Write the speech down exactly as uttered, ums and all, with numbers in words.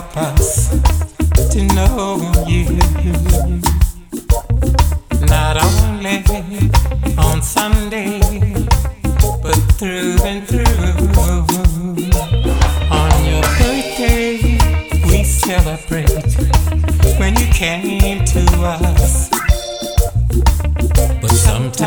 help us to know you. Not only on Sunday, but through and through. On your birthday, we celebrate when you came to us.